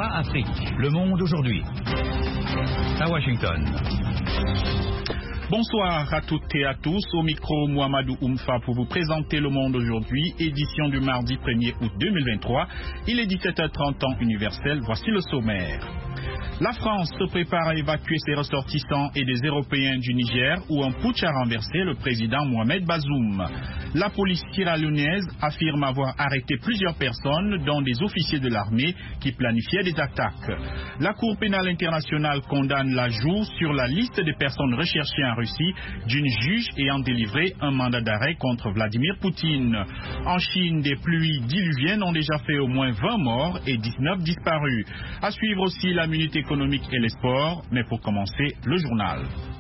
VOA Afrique. Le monde aujourd'hui. À Washington. Bonsoir à toutes et à tous. Au micro, Mohamedou Oumfa pour vous présenter Le Monde aujourd'hui, édition du mardi 1er août 2023. Il est 17h30 temps universel. Voici le sommaire. La France se prépare à évacuer ses ressortissants et des Européens du Niger où un putsch a renversé le président Mohamed Bazoum. La police sierra-léonaise affirme avoir arrêté plusieurs personnes, dont des officiers de l'armée qui planifiaient des attaques. La Cour pénale internationale condamne l'ajout sur la liste des personnes recherchées en Russie d'une juge ayant délivré un mandat d'arrêt contre Vladimir Poutine. En Chine, des pluies diluviennes ont déjà fait au moins 20 morts et 19 disparus. À suivre aussi la minute économique et les sports, mais pour commencer, le journal.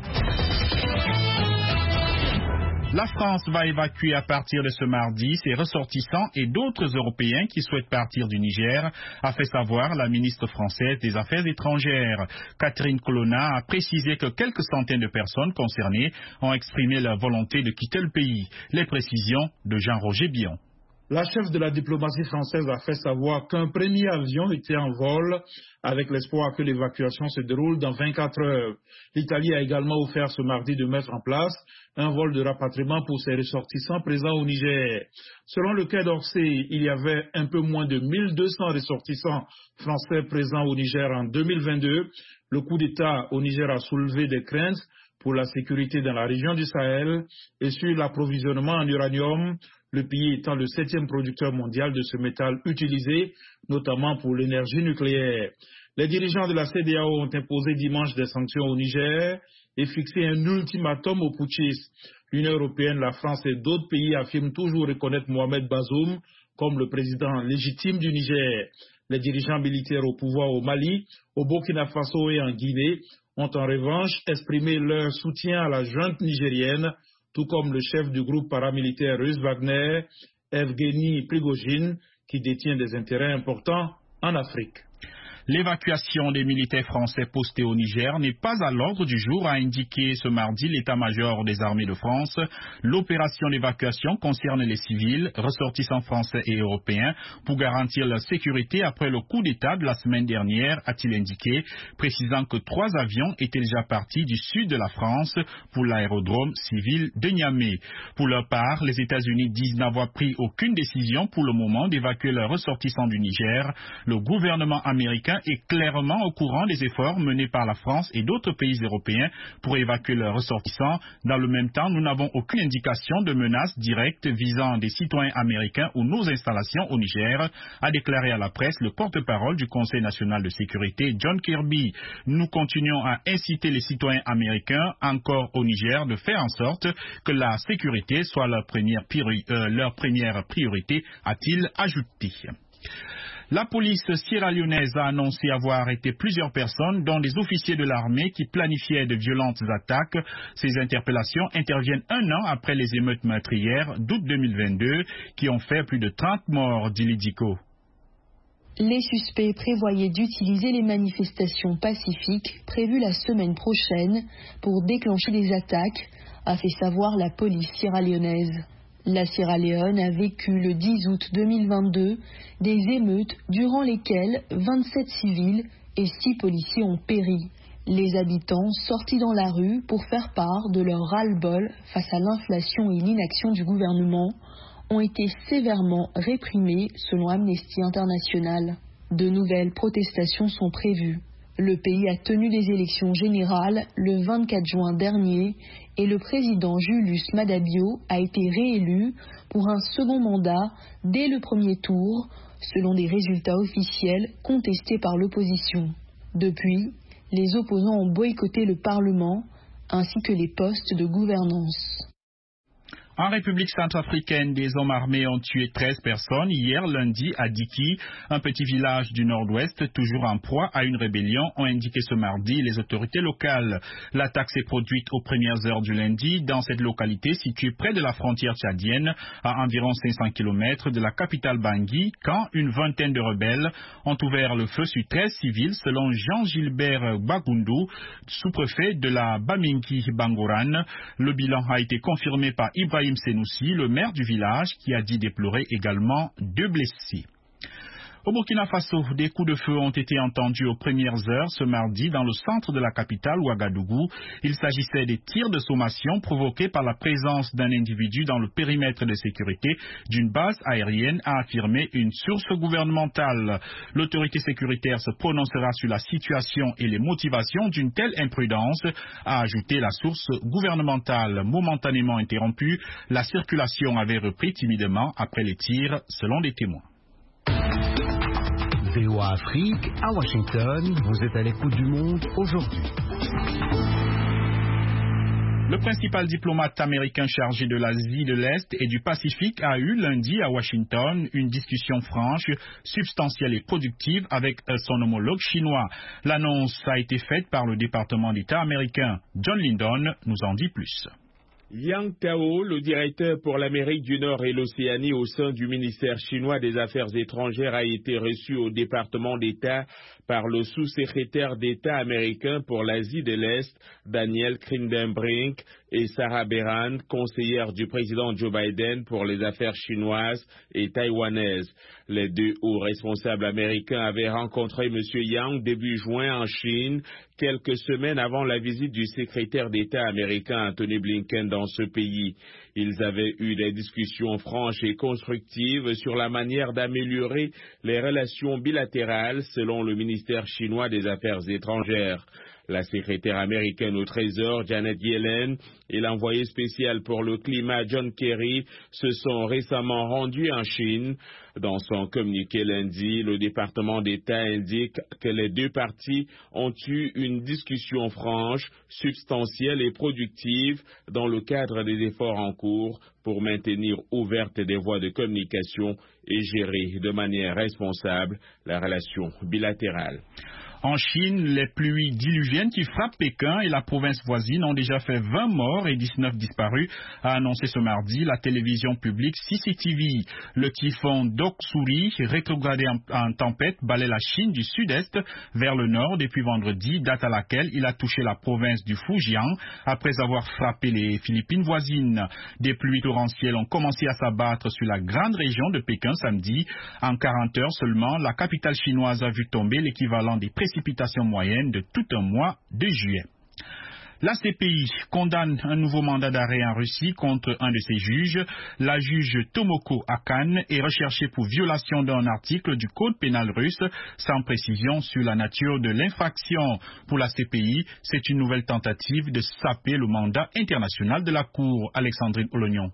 La France va évacuer à partir de ce mardi ses ressortissants et d'autres Européens qui souhaitent partir du Niger, a fait savoir la ministre française des Affaires étrangères. Catherine Colonna a précisé que quelques centaines de personnes concernées ont exprimé leur volonté de quitter le pays. Les précisions de Jean-Roger Bion. La chef de la diplomatie française a fait savoir qu'un premier avion était en vol avec l'espoir que l'évacuation se déroule dans 24 heures. L'Italie a également offert ce mardi de mettre en place un vol de rapatriement pour ses ressortissants présents au Niger. Selon le Quai d'Orsay, il y avait un peu moins de 1200 ressortissants français présents au Niger en 2022. Le coup d'État au Niger a soulevé des craintes pour la sécurité dans la région du Sahel et sur l'approvisionnement en uranium, le pays étant le 7e producteur mondial de ce métal utilisé, notamment pour l'énergie nucléaire. Les dirigeants de la CEDEAO ont imposé dimanche des sanctions au Niger et fixé un ultimatum aux putschistes. L'Union européenne, la France et d'autres pays affirment toujours reconnaître Mohamed Bazoum comme le président légitime du Niger. Les dirigeants militaires au pouvoir au Mali, au Burkina Faso et en Guinée ont en revanche exprimé leur soutien à la junte nigérienne, tout comme le chef du groupe paramilitaire russe Wagner, Evgeny Prigojine, qui détient des intérêts importants en Afrique. L'évacuation des militaires français postés au Niger n'est pas à l'ordre du jour, a indiqué ce mardi l'état-major des armées de France. L'opération d'évacuation concerne les civils, ressortissants français et européens, pour garantir leur sécurité après le coup d'État de la semaine dernière, a-t-il indiqué, précisant que 3 avions étaient déjà partis du sud de la France pour l'aérodrome civil de Niamey. Pour leur part, les États-Unis disent n'avoir pris aucune décision pour le moment d'évacuer leurs ressortissants du Niger. Le gouvernement américain est clairement au courant des efforts menés par la France et d'autres pays européens pour évacuer leurs ressortissants. Dans le même temps, nous n'avons aucune indication de menace directe visant des citoyens américains ou nos installations au Niger, a déclaré à la presse le porte-parole du Conseil national de sécurité, John Kirby. Nous continuons à inciter les citoyens américains encore au Niger de faire en sorte que la sécurité soit leur première priorité, a-t-il ajouté. La police sierra-léonaise a annoncé avoir arrêté plusieurs personnes, dont des officiers de l'armée qui planifiaient de violentes attaques. Ces interpellations interviennent un an après les émeutes meurtrières d'août 2022 qui ont fait plus de 30 morts, dit Lidiko. Les suspects prévoyaient d'utiliser les manifestations pacifiques prévues la semaine prochaine pour déclencher des attaques, a fait savoir la police sierra-léonaise. La Sierra Leone a vécu le 10 août 2022 des émeutes durant lesquelles 27 civils et 6 policiers ont péri. Les habitants sortis dans la rue pour faire part de leur ras-le-bol face à l'inflation et l'inaction du gouvernement ont été sévèrement réprimés selon Amnesty International. De nouvelles protestations sont prévues. Le pays a tenu des élections générales le 24 juin dernier et le président Julius Maada Bio a été réélu pour un second mandat dès le premier tour, selon des résultats officiels contestés par l'opposition. Depuis, les opposants ont boycotté le Parlement ainsi que les postes de gouvernance. En République centrafricaine, des hommes armés ont tué 13 personnes hier lundi à Diki, un petit village du nord-ouest, toujours en proie à une rébellion, ont indiqué ce mardi les autorités locales. L'attaque s'est produite aux premières heures du lundi dans cette localité située près de la frontière tchadienne, à environ 500 km de la capitale Bangui, quand une vingtaine de rebelles ont ouvert le feu sur 13 civils, selon Jean-Gilbert Bagoundou, sous-préfet de la Baminki Bangoran. Le bilan a été confirmé par Ibrahim Senoussi, le maire du village, qui a dit déplorer également 2 blessés. Au Burkina Faso, des coups de feu ont été entendus aux premières heures ce mardi dans le centre de la capitale Ouagadougou. Il s'agissait des tirs de sommation provoqués par la présence d'un individu dans le périmètre de sécurité d'une base aérienne, a affirmé une source gouvernementale. L'autorité sécuritaire se prononcera sur la situation et les motivations d'une telle imprudence, a ajouté la source gouvernementale. Momentanément interrompue, la circulation avait repris timidement après les tirs, selon des témoins. VOA Afrique, à Washington, vous êtes à l'écoute du monde aujourd'hui. Le principal diplomate américain chargé de l'Asie de l'Est et du Pacifique a eu lundi à Washington une discussion franche, substantielle et productive avec son homologue chinois. L'annonce a été faite par le département d'État américain. John Lyndon nous en dit plus. Yang Tao, le directeur pour l'Amérique du Nord et l'Océanie au sein du ministère chinois des Affaires étrangères, a été reçu au département d'État par le sous-secrétaire d'État américain pour l'Asie de l'Est, Daniel Kritenbrink, et Sarah Beran, conseillère du président Joe Biden pour les affaires chinoises et taïwanaises. Les deux hauts responsables américains avaient rencontré M. Yang début juin en Chine, quelques semaines avant la visite du secrétaire d'État américain Anthony Blinken dans ce pays. Ils avaient eu des discussions franches et constructives sur la manière d'améliorer les relations bilatérales selon le ministère chinois des Affaires étrangères. La secrétaire américaine au Trésor, Janet Yellen, et l'envoyé spécial pour le climat, John Kerry, se sont récemment rendus en Chine. Dans son communiqué lundi, le département d'État indique que les deux parties ont eu une discussion franche, substantielle et productive dans le cadre des efforts en cours pour maintenir ouvertes des voies de communication et gérer de manière responsable la relation bilatérale. En Chine, les pluies diluviennes qui frappent Pékin et la province voisine ont déjà fait 20 morts et 19 disparus, a annoncé ce mardi la télévision publique CCTV. Le typhon Doksuri, rétrogradé en tempête, balaie la Chine du sud-est vers le nord depuis vendredi, date à laquelle il a touché la province du Fujian après avoir frappé les Philippines voisines. Des pluies torrentielles ont commencé à s'abattre sur la grande région de Pékin samedi. En 40 heures seulement, la capitale chinoise a vu tomber l'équivalent des précipitations moyennes de tout un mois de juillet. La CPI condamne un nouveau mandat d'arrêt en Russie contre un de ses juges. La juge Tomoko Akane est recherchée pour violation d'un article du code pénal russe, sans précision sur la nature de l'infraction. Pour la CPI, c'est une nouvelle tentative de saper le mandat international de la Cour. Alexandrine Olognon.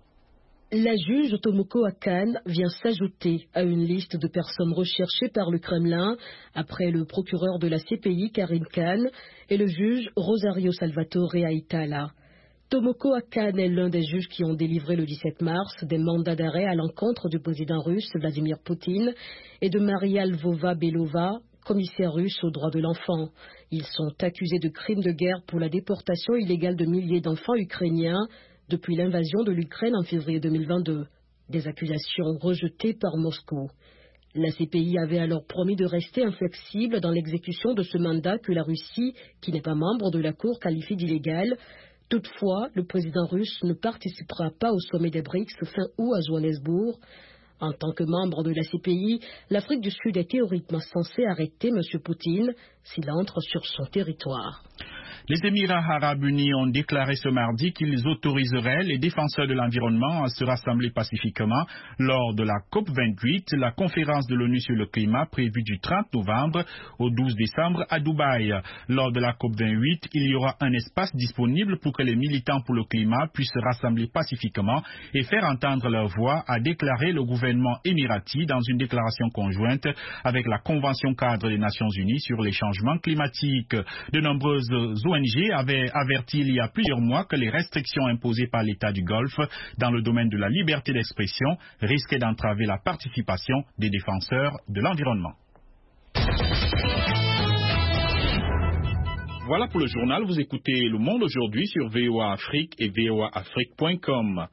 La juge Tomoko Akane vient s'ajouter à une liste de personnes recherchées par le Kremlin après le procureur de la CPI Karim Khan et le juge Rosario Salvatore Aitala. Tomoko Akane est l'un des juges qui ont délivré le 17 mars des mandats d'arrêt à l'encontre du président russe Vladimir Poutine et de Maria Lvova-Belova, commissaire russe aux droits de l'enfant. Ils sont accusés de crimes de guerre pour la déportation illégale de milliers d'enfants ukrainiens depuis l'invasion de l'Ukraine en février 2022, des accusations rejetées par Moscou. La CPI avait alors promis de rester inflexible dans l'exécution de ce mandat que la Russie, qui n'est pas membre de la Cour, qualifie d'illégal. Toutefois, le président russe ne participera pas au sommet des BRICS fin août à Johannesburg. En tant que membre de la CPI, l'Afrique du Sud est théoriquement censée arrêter M. Poutine s'il entre sur son territoire. Les Émirats arabes unis ont déclaré ce mardi qu'ils autoriseraient les défenseurs de l'environnement à se rassembler pacifiquement lors de la COP28, la conférence de l'ONU sur le climat prévue du 30 novembre au 12 décembre à Dubaï. Lors de la COP28, il y aura un espace disponible pour que les militants pour le climat puissent se rassembler pacifiquement et faire entendre leur voix, a déclaré le gouvernement émirati dans une déclaration conjointe avec la Convention cadre des Nations unies sur les changements climatiques. De nombreuses ONG avait averti il y a plusieurs mois que les restrictions imposées par l'État du Golfe dans le domaine de la liberté d'expression risquaient d'entraver la participation des défenseurs de l'environnement. Voilà pour le journal. Vous écoutez Le Monde aujourd'hui sur VOA Afrique et voaafrique.com.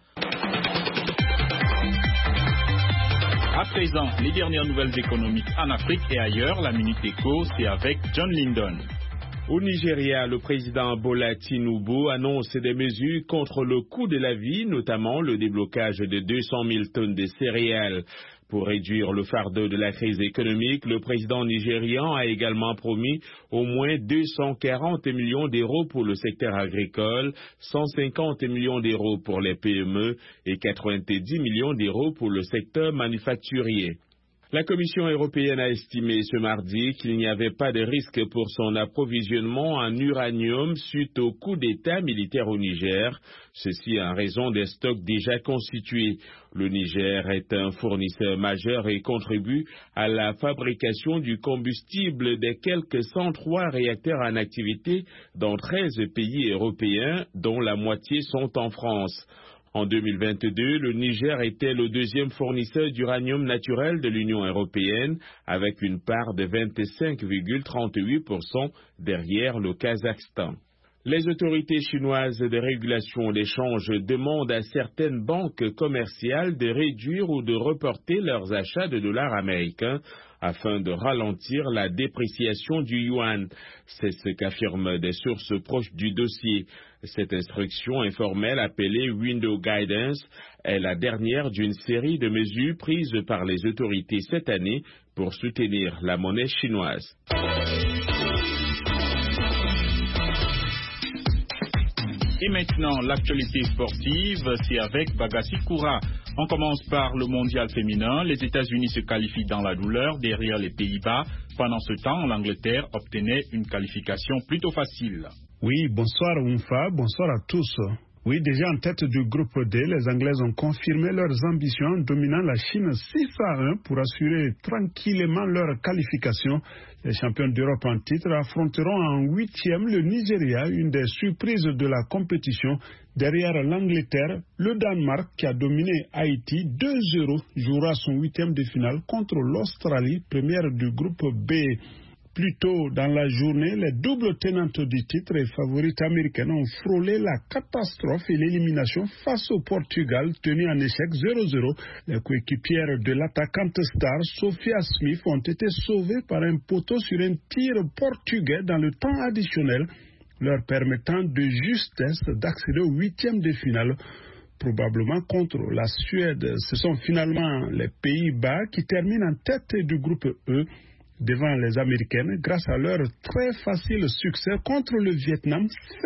À présent, les dernières nouvelles économiques en Afrique et ailleurs. La Minute Éco, c'est avec John Lyndon. Au Nigeria, le président Bola Tinubu annonce des mesures contre le coût de la vie, notamment le déblocage de 200 000 tonnes de céréales. Pour réduire le fardeau de la crise économique, le président nigérian a également promis au moins 240 millions d'euros pour le secteur agricole, 150 millions d'euros pour les PME et 90 millions d'euros pour le secteur manufacturier. La Commission européenne a estimé ce mardi qu'il n'y avait pas de risque pour son approvisionnement en uranium suite au coup d'État militaire au Niger, ceci en raison des stocks déjà constitués. Le Niger est un fournisseur majeur et contribue à la fabrication du combustible des quelques 103 réacteurs en activité dans 13 pays européens, dont la moitié sont en France. En 2022, le Niger était le deuxième fournisseur d'uranium naturel de l'Union européenne, avec une part de 25,38% derrière le Kazakhstan. Les autorités chinoises de régulation d'échange demandent à certaines banques commerciales de réduire ou de reporter leurs achats de dollars américains afin de ralentir la dépréciation du yuan. C'est ce qu'affirment des sources proches du dossier. Cette instruction informelle appelée Window Guidance est la dernière d'une série de mesures prises par les autorités cette année pour soutenir la monnaie chinoise. Et maintenant, l'actualité sportive, c'est avec Bagassi Koura. On commence par le mondial féminin. Les États-Unis se qualifient dans la douleur derrière les Pays-Bas. Pendant ce temps, l'Angleterre obtenait une qualification plutôt facile. Oui, bonsoir Oumfa, bonsoir à tous. Oui, déjà en tête du groupe D, les Anglaises ont confirmé leurs ambitions en dominant la Chine 6-1 pour assurer tranquillement leur qualification. Les champions d'Europe en titre affronteront en 8e le Nigeria, une des surprises de la compétition. Derrière l'Angleterre, le Danemark, qui a dominé Haïti 2-0, jouera son 8e de finale contre l'Australie, première du groupe B. Plus tôt dans la journée, les doubles tenantes du titre et favorites américaines ont frôlé la catastrophe et l'élimination face au Portugal, tenu en échec 0-0. Les coéquipières de l'attaquante star Sophia Smith ont été sauvées par un poteau sur un tir portugais dans le temps additionnel, leur permettant de justesse d'accéder au 8e de finale. Probablement contre la Suède. Ce sont finalement les Pays-Bas qui terminent en tête du groupe E, devant les Américaines grâce à leur très facile succès contre le Vietnam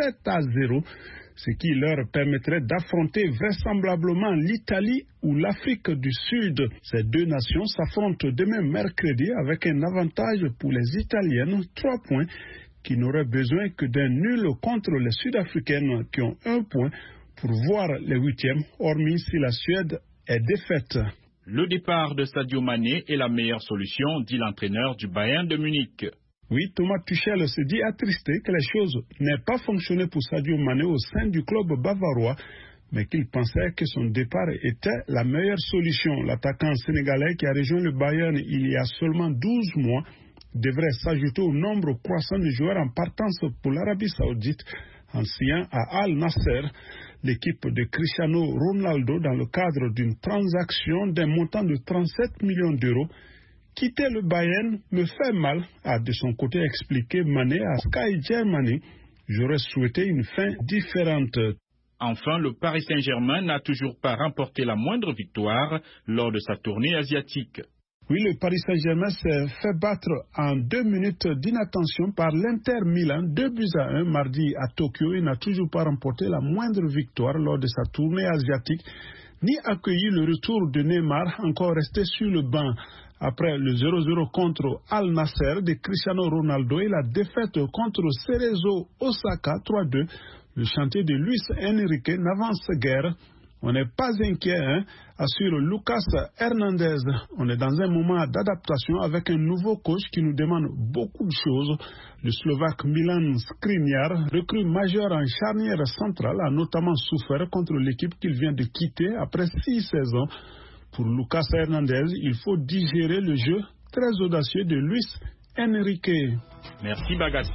7-0, ce qui leur permettrait d'affronter vraisemblablement l'Italie ou l'Afrique du Sud. Ces deux nations s'affrontent demain mercredi avec un avantage pour les Italiennes, 3 points, qui n'auraient besoin que d'un nul contre les Sud-Africaines qui ont 1 point pour voir les 8e, hormis si la Suède est défaite. Le départ de Sadio Mané est la meilleure solution, dit l'entraîneur du Bayern de Munich. Oui, Thomas Tuchel se dit attristé que les choses n'aient pas fonctionné pour Sadio Mané au sein du club bavarois, mais qu'il pensait que son départ était la meilleure solution. L'attaquant sénégalais qui a rejoint le Bayern il y a seulement 12 mois devrait s'ajouter au nombre croissant de joueurs en partance pour l'Arabie Saoudite, en signant à Al Nasser l'équipe de Cristiano Ronaldo dans le cadre d'une transaction d'un montant de 37 millions d'euros. Quitter le Bayern me fait mal, a de son côté expliqué Mané à Sky Germany. J'aurais souhaité une fin différente. Enfin, le Paris Saint-Germain n'a toujours pas remporté la moindre victoire lors de sa tournée asiatique. Oui, le Paris Saint-Germain s'est fait battre en 2 minutes d'inattention par l'Inter Milan, 2-1 mardi à Tokyo. Il n'a toujours pas remporté la moindre victoire lors de sa tournée asiatique, ni accueilli le retour de Neymar, encore resté sur le banc. Après le 0-0 contre Al Nasser de Cristiano Ronaldo et la défaite contre Cerezo Osaka 3-2, le chantier de Luis Enrique n'avance guère. On n'est pas inquiet, assure Lucas Hernandez. On est dans un moment d'adaptation avec un nouveau coach qui nous demande beaucoup de choses. Le Slovaque Milan Skriniar, recrue majeur en charnière centrale, a notamment souffert contre l'équipe qu'il vient de quitter après 6 saisons. Pour Lucas Hernandez, il faut digérer le jeu très audacieux de Luis Enrique. Merci Bagassi.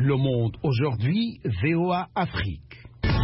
Le Monde aujourd'hui, VOA Afrique.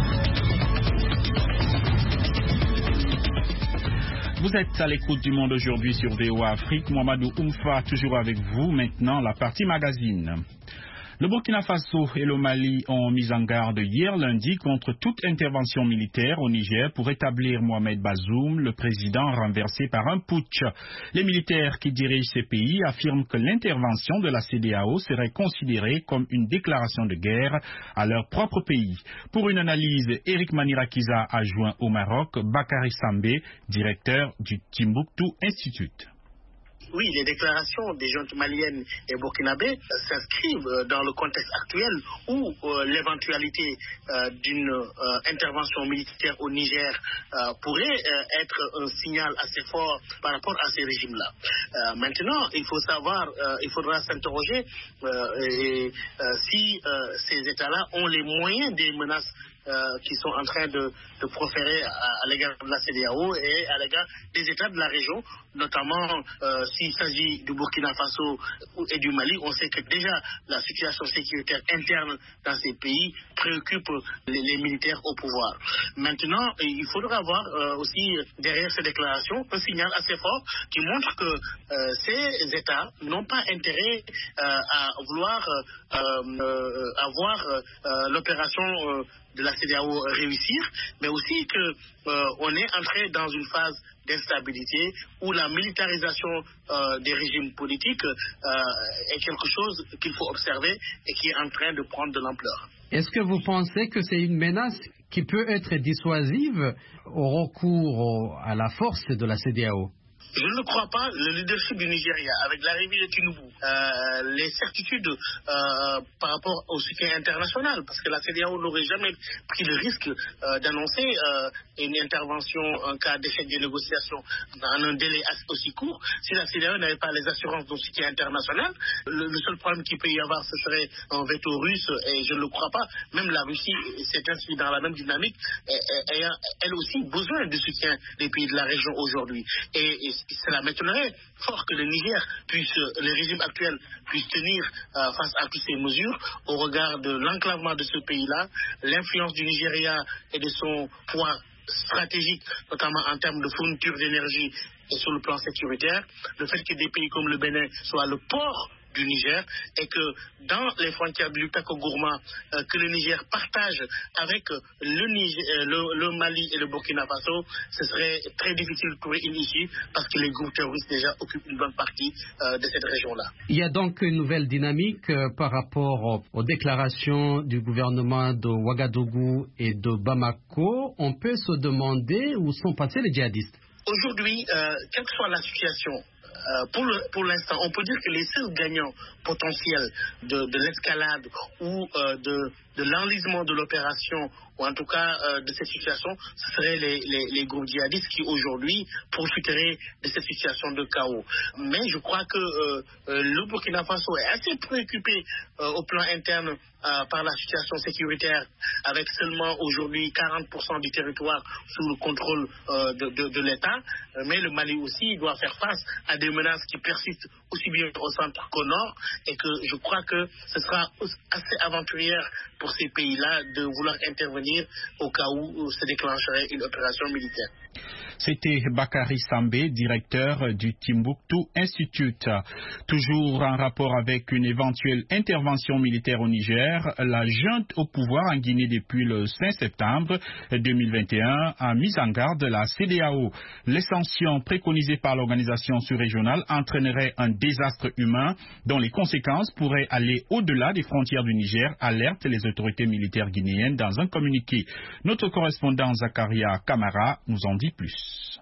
Vous êtes à l'écoute du Monde aujourd'hui sur VOA Afrique. Mohamedou Oumfa, toujours avec vous. Maintenant, la partie magazine. Le Burkina Faso et le Mali ont mis en garde hier lundi contre toute intervention militaire au Niger pour établir Mohamed Bazoum, le président renversé par un putsch. Les militaires qui dirigent ces pays affirment que l'intervention de la CEDEAO serait considérée comme une déclaration de guerre à leur propre pays. Pour une analyse, Eric Manirakiza a joint au Maroc Bakary Sambé, directeur du Timbuktu Institute. Oui, les déclarations des juntes maliennes et burkinabés s'inscrivent dans le contexte actuel où l'éventualité d'une intervention militaire au Niger pourrait être un signal assez fort par rapport à ces régimes-là. Maintenant, il faudra s'interroger si ces États-là ont les moyens des menaces qui sont en train de proférer à l'égard de la CEDEAO et à l'égard des États de la région, notamment s'il s'agit du Burkina Faso et du Mali. On sait que déjà la situation sécuritaire interne dans ces pays préoccupe les militaires au pouvoir. Maintenant, il faudra avoir aussi derrière ces déclarations un signal assez fort qui montre que ces États n'ont pas intérêt à vouloir avoir l'opération de la CEDEAO réussir, mais aussi qu'on est entré dans une phase d'instabilité où la militarisation des régimes politiques est quelque chose qu'il faut observer et qui est en train de prendre de l'ampleur. Est-ce que vous pensez que c'est une menace qui peut être dissuasive au recours à la force de la CEDEAO? Je ne le crois pas. Le leadership du Nigeria, avec l'arrivée de Tinubu, les certitudes par rapport au soutien international, parce que la CEDEAO n'aurait jamais pris le risque d'annoncer une intervention en cas d'échec des négociations en un délai aussi court. Si la CEDEAO n'avait pas les assurances de soutien international, le seul problème qu'il peut y avoir, ce serait un veto russe, et je ne le crois pas. Même la Russie s'est inscrite dans la même dynamique, ayant elle aussi besoin du soutien des pays de la région aujourd'hui. Et cela m'étonnerait fort que le régime actuel puisse tenir face à toutes ces mesures au regard de l'enclavement de ce pays-là, l'influence du Nigeria et de son poids stratégique, notamment en termes de fourniture d'énergie et sur le plan sécuritaire, le fait que des pays comme le Bénin soient le port du Niger et que dans les frontières du Lutako-Gourma que le Niger partage avec le Mali et le Burkina Faso, ce serait très difficile de trouver une issue parce que les groupes terroristes déjà occupent une bonne partie de cette région-là. Il y a donc une nouvelle dynamique par rapport aux déclarations du gouvernement de Ouagadougou et de Bamako. On peut se demander où sont passés les djihadistes. Aujourd'hui, quelle que soit la situation, pour l'instant, on peut dire que les seuls gagnants potentiels de l'escalade ou de l'enlisement de l'opération, ou en tout cas de cette situation, ce seraient les groupes djihadistes qui aujourd'hui profiteraient de cette situation de chaos. Mais je crois que le Burkina Faso est assez préoccupé au plan interne par la situation sécuritaire, avec seulement aujourd'hui 40% du territoire sous le contrôle de l'État. Mais le Mali aussi doit faire face à des menaces qui persistent aussi bien au centre qu'au nord, et que je crois que ce sera assez aventurière pour ces pays-là de vouloir intervenir au cas où se déclencherait une opération militaire. C'était Bakary Sambé, directeur du Timbuktu Institute. Toujours en rapport avec une éventuelle intervention militaire au Niger, la junte au pouvoir en Guinée depuis le 5 septembre 2021 a mis en garde la CEDEAO. Les sanctions préconisées par l'organisation sous-régionale entraîneraient un désastre humain dont les conséquences pourraient aller au-delà des frontières du Niger, alertent les autorités militaires guinéennes dans un communiqué. Notre correspondant Zakaria Kamara nous en dit plus.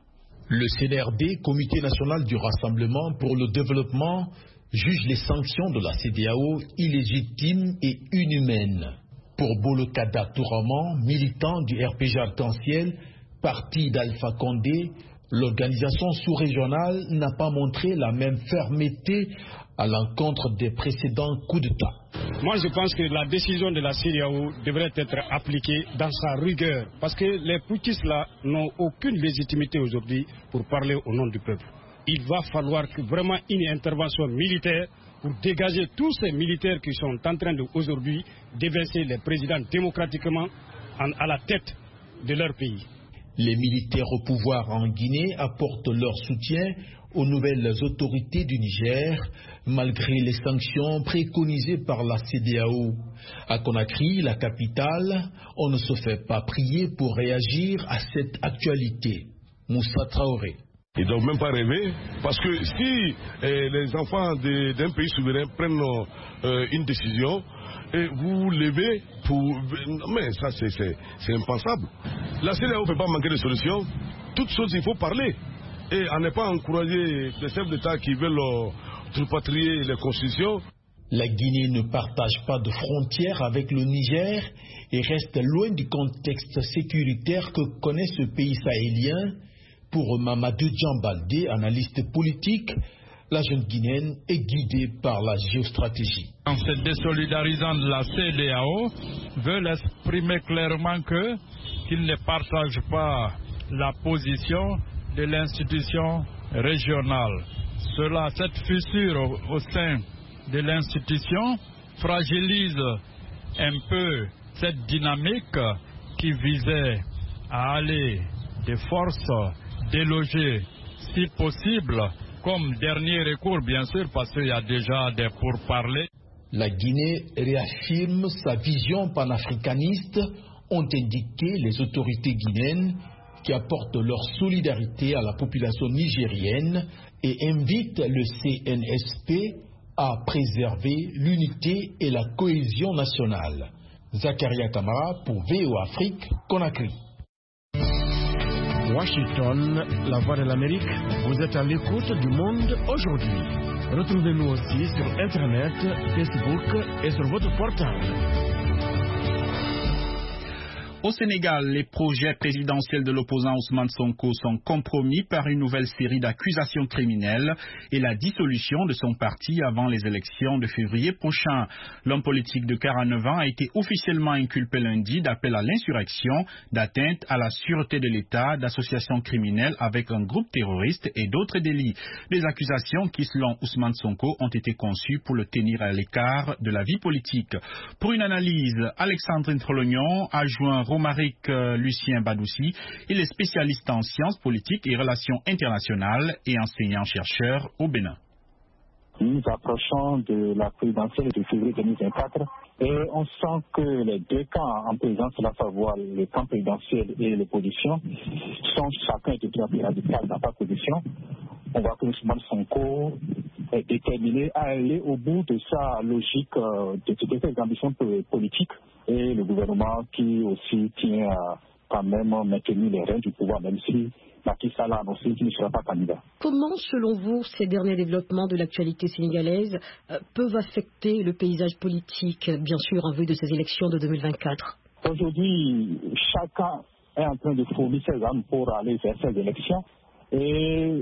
Le CNRD, Comité national du Rassemblement pour le développement, juge les sanctions de la CEDEAO illégitimes et inhumaines. Pour Bolokada Touraman, militant du RPG Arc-en-Ciel, parti d'Alpha Condé, l'organisation sous-régionale n'a pas montré la même fermeté à l'encontre des précédents coups d'État. Moi, je pense que la décision de la CEDEAO devrait être appliquée dans sa rigueur, parce que les putschistes là n'ont aucune légitimité aujourd'hui pour parler au nom du peuple. Il va falloir que vraiment une intervention militaire pour dégager tous ces militaires qui sont en train aujourd'hui d'évincer les présidents démocratiquement à la tête de leur pays. Les militaires au pouvoir en Guinée apportent leur soutien aux nouvelles autorités du Niger, malgré les sanctions préconisées par la CEDEAO. À Conakry, la capitale, on ne se fait pas prier pour réagir à cette actualité. Moussa Traoré. Ils ne doivent même pas rêver, parce que si les enfants d'un pays souverain prennent une décision, et vous levez pour... Mais ça, c'est impensable. La CEDEAO ne peut pas manquer de solutions. Toutes choses, il faut parler. Et à ne pas encourager des chefs d'État qui veulent repatrier les constitutions. La Guinée ne partage pas de frontières avec le Niger et reste loin du contexte sécuritaire que connaît ce pays sahélien. Pour Mamadou Djambaldé, analyste politique, la jeune Guinéenne est guidée par la géostratégie. En se désolidarisant de la CEDEAO, veulent exprimer clairement qu'ils ne partagent pas la position de l'institution régionale. Cette fissure au sein de l'institution fragilise un peu cette dynamique qui visait à aller de force déloger, si possible, comme dernier recours, bien sûr, parce qu'il y a déjà des pourparlers. La Guinée réaffirme sa vision panafricaniste, ont indiqué les autorités guinéennes qui apportent leur solidarité à la population nigérienne et invitent le CNSP à préserver l'unité et la cohésion nationale. Zakaria Kamara pour VO Afrique, Conakry. Washington, la voix de l'Amérique, vous êtes à l'écoute du monde aujourd'hui. Retrouvez-nous aussi sur Internet, Facebook et sur votre portable. Au Sénégal, les projets présidentiels de l'opposant Ousmane Sonko sont compromis par une nouvelle série d'accusations criminelles et la dissolution de son parti avant les élections de février prochain. L'homme politique de 49 ans a été officiellement inculpé lundi d'appel à l'insurrection, d'atteinte à la sûreté de l'État, d'association criminelle avec un groupe terroriste et d'autres délits. Des accusations qui, selon Ousmane Sonko, ont été conçues pour le tenir à l'écart de la vie politique. Pour une analyse, Alexandrine Trolognon a joint Romaric Lucien Badoussi. Il est spécialiste en sciences politiques et relations internationales et enseignant-chercheur au Bénin. Nous approchons de la présidentielle de février 2024 et on sent que les deux camps en présence, à savoir le camp présidentiel et l'opposition, sont chacun de plus en plus radical dans sa position. On voit que Ousmane Sonko est déterminé à aller au bout de sa logique de ses ambitions politiques et le gouvernement qui aussi tient à quand même maintenir les rênes du pouvoir, même si Macky Sall a annoncé qu'il ne sera pas candidat. Comment, selon vous, ces derniers développements de l'actualité sénégalaise peuvent affecter le paysage politique, bien sûr, en vue de ces élections de 2024 ? Aujourd'hui, chacun est en train de fournir ses armes pour aller vers ces élections. Et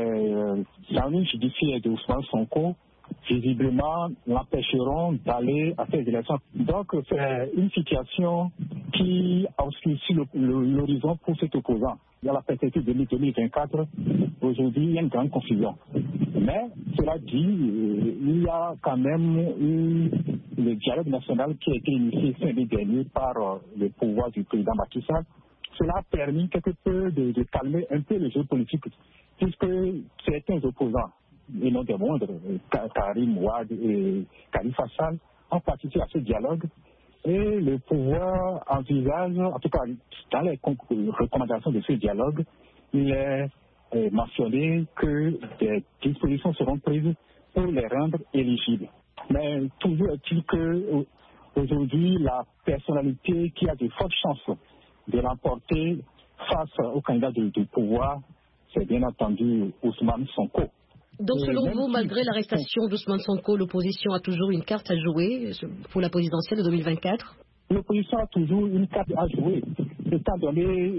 les amis judiciaires de Ousmane Sonko, visiblement, l'empêcheront d'aller à ces élections. Donc, c'est une situation qui obscurcit l'horizon pour cet opposant. Il y a la perspective de 2024. Aujourd'hui, il y a une grande confusion. Mais, cela dit, il y a quand même le dialogue national qui a été initié samedi dernier par le pouvoir du président Macky Sall. Cela a permis quelque peu de calmer un peu le jeu politique, puisque certains opposants, et non des moindres, Karim Ouad et Khalifa Sall, ont participé à ce dialogue. Et le pouvoir envisage, en tout cas dans les recommandations de ce dialogue, il est mentionné que des dispositions seront prises pour les rendre éligibles. Mais toujours est-il qu'aujourd'hui, la personnalité qui a de fortes chances de l'emporter face au candidat du pouvoir, c'est bien entendu Ousmane Sonko. Donc selon vous, malgré l'arrestation d'Ousmane Sonko, l'opposition a toujours une carte à jouer pour la présidentielle de 2024 ? L'opposition a toujours une carte à jouer, étant donné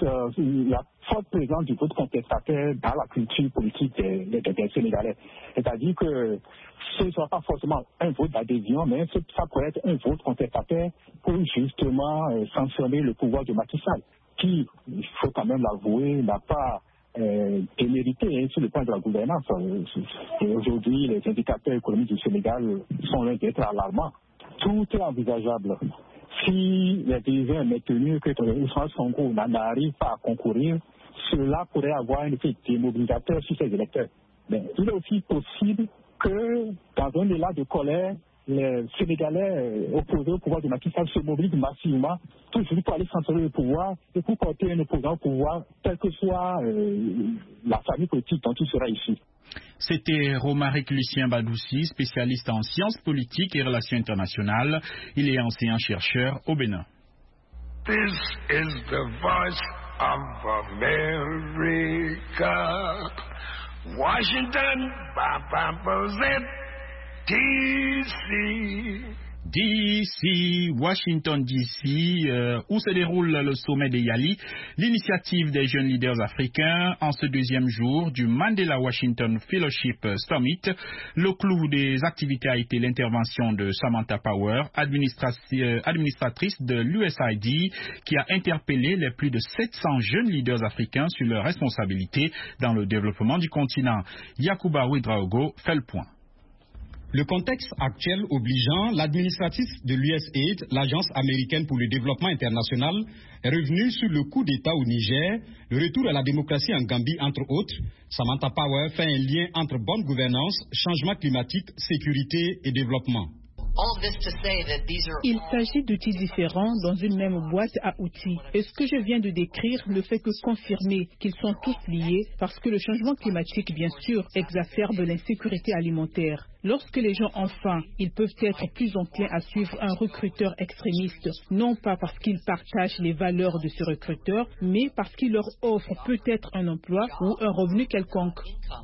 la forte présence du vote contestataire dans la culture politique des Sénégalais. C'est-à-dire que ce ne sera pas forcément un vote d'adhésion, mais ça pourrait être un vote contestataire pour justement sanctionner le pouvoir de Macky Sall, qui, il faut quand même l'avouer, n'a pas démérité sur le plan de la gouvernance. Et aujourd'hui, les indicateurs économiques du Sénégal sont loin d'être alarmants. Tout est envisageable. Si les dirigeants maintenus que Ousmane Sonko n'arrive pas à concourir, cela pourrait avoir un effet démobilisateur sur ses électeurs. Mais il est aussi possible que, dans un élan de colère, les Sénégalais opposés au pouvoir de Macky Sall se mobilisent massivement toujours pour aller censurer le pouvoir et pour porter un opposant au pouvoir, quelle que soit la famille politique dont il sera issu. C'était Romaric Lucien Badoussi, spécialiste en sciences politiques et relations internationales. Il est enseignant-chercheur au Bénin. This is the voice of America. Washington, DC, Washington DC, où se déroule le sommet de Yali, l'initiative des jeunes leaders africains en ce deuxième jour du Mandela Washington Fellowship Summit. Le clou des activités a été l'intervention de Samantha Power, administratrice de l'USAID, qui a interpellé les plus de 700 jeunes leaders africains sur leurs responsabilités dans le développement du continent. Yacouba Ouedraogo fait le point. Le contexte actuel obligeant, l'administratrice de l'USAID, l'Agence américaine pour le développement international, est revenue sur le coup d'État au Niger, le retour à la démocratie en Gambie, entre autres. Samantha Power fait un lien entre bonne gouvernance, changement climatique, sécurité et développement. Il s'agit d'outils différents dans une même boîte à outils. Et ce que je viens de décrire ne fait que confirmer qu'ils sont tous liés parce que le changement climatique, bien sûr, exacerbe l'insécurité alimentaire. Lorsque les gens ont faim, ils peuvent être plus enclins à suivre un recruteur extrémiste, non pas parce qu'ils partagent les valeurs de ce recruteur, mais parce qu'il leur offre peut-être un emploi ou un revenu quelconque.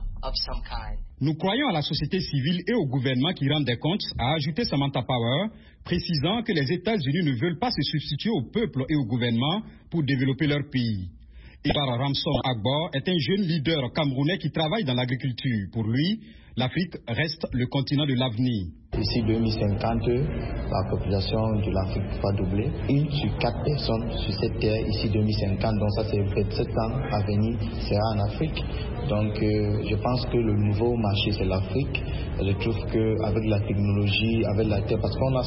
Nous croyons à la société civile et au gouvernement qui rendent des comptes, a ajouté Samantha Power, précisant que les États-Unis ne veulent pas se substituer au peuple et au gouvernement pour développer leur pays. Ibar Ramson Agbor est un jeune leader camerounais qui travaille dans l'agriculture. Pour lui, l'Afrique reste le continent de l'avenir. D'ici 2050, la population de l'Afrique va doubler. 1 sur 4 personnes sur cette terre, ici 2050, donc ça c'est 27 ans à venir, sera en Afrique. Donc je pense que le nouveau marché c'est l'Afrique. Je trouve qu'avec la technologie, avec la terre, parce qu'on a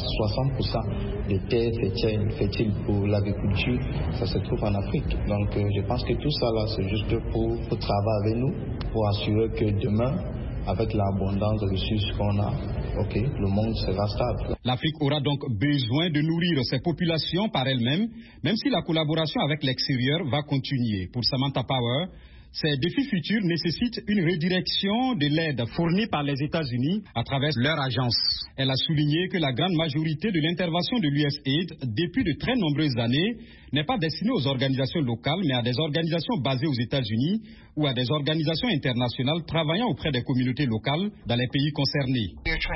60% des terres fertiles pour l'agriculture, ça se trouve en Afrique. Donc je pense que tout ça là c'est juste pour travailler avec nous, pour assurer que demain, avec l'abondance de ressources qu'on a, le monde sera stable. L'Afrique aura donc besoin de nourrir ses populations par elle-même, même si la collaboration avec l'extérieur va continuer. Pour Samantha Power, ces défis futurs nécessitent une redirection de l'aide fournie par les États-Unis à travers leur agence. Elle a souligné que la grande majorité de l'intervention de l'USAID depuis de très nombreuses années n'est pas destinée aux organisations locales, mais à des organisations basées aux États-Unis ou à des organisations internationales travaillant auprès des communautés locales dans les pays concernés.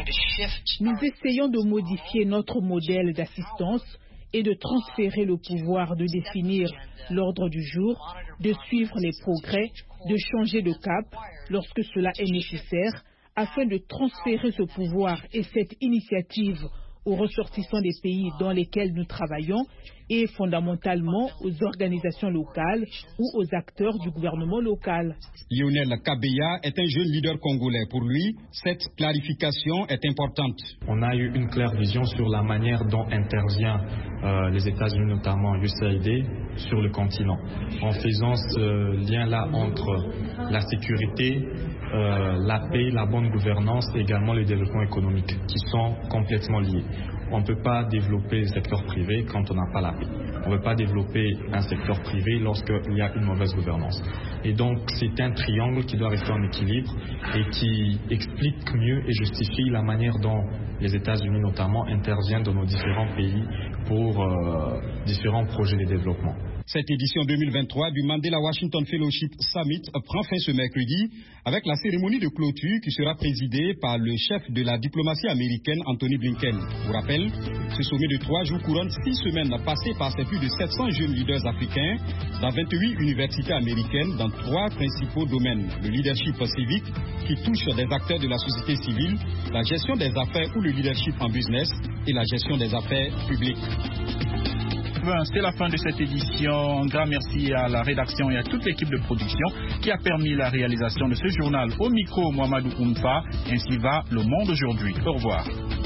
Nous essayons de modifier notre modèle d'assistance et de transférer le pouvoir de définir l'ordre du jour, de suivre les progrès, de changer de cap lorsque cela est nécessaire, afin de transférer ce pouvoir et cette initiative aux ressortissants des pays dans lesquels nous travaillons et fondamentalement aux organisations locales ou aux acteurs du gouvernement local. Lionel Kabeya est un jeune leader congolais. Pour lui, cette clarification est importante. On a eu une claire vision sur la manière dont intervient les États-Unis, notamment l'USAID, sur le continent, en faisant ce lien-là entre la sécurité, la paix, la bonne gouvernance et également le développement économique, qui sont complètement liés. On ne peut pas développer le secteur privé quand on n'a pas la paix. On ne peut pas développer un secteur privé lorsqu'il y a une mauvaise gouvernance. Et donc, c'est un triangle qui doit rester en équilibre et qui explique mieux et justifie la manière dont les États-Unis, notamment, interviennent dans nos différents pays pour différents projets de développement. Cette édition 2023 du Mandela Washington Fellowship Summit prend fin ce mercredi avec la cérémonie de clôture qui sera présidée par le chef de la diplomatie américaine, Anthony Blinken. Pour rappel, ce sommet de 3 jours couronne 6 semaines passées par plus de 700 jeunes leaders africains dans 28 universités américaines dans 3 principaux domaines. Le leadership civique qui touche des acteurs de la société civile, la gestion des affaires ou le leadership en business et la gestion des affaires publiques. c'est la fin de cette édition. Un grand merci à la rédaction et à toute l'équipe de production qui a permis la réalisation de ce journal. Au micro, Mohamedou Oumfa. Ainsi va le monde aujourd'hui. Au revoir.